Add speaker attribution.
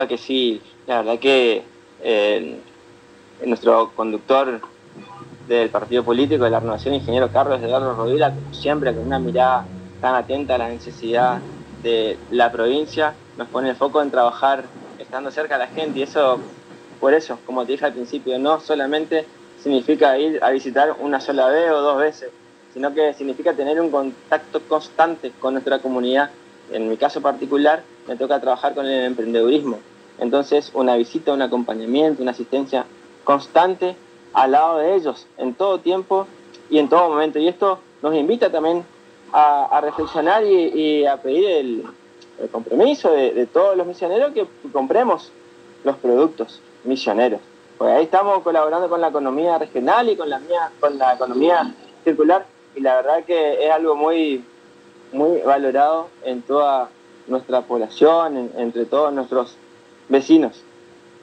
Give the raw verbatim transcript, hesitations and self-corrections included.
Speaker 1: que sí, la verdad que eh, nuestro conductor del partido político de la Renovación, ingeniero Carlos Eduardo Rovira, como siempre, con una mirada tan atenta a la necesidad de la provincia, nos pone el foco en trabajar estando cerca de la gente, y eso, por eso, como te dije al principio, no solamente significa ir a visitar una sola vez o dos veces, sino que significa tener un contacto constante con nuestra comunidad. En mi caso particular, me toca trabajar con el emprendedurismo. Entonces, una visita, un acompañamiento, una asistencia constante al lado de ellos, en todo tiempo y en todo momento. Y esto nos invita también a, a reflexionar y, y a pedir el, el compromiso de, de todos los misioneros que compremos los productos misioneros. Porque ahí estamos colaborando con la economía regional y con la, mía, con la economía circular, y la verdad que es algo muy, muy valorado en toda nuestra población, en, entre todos nuestros vecinos.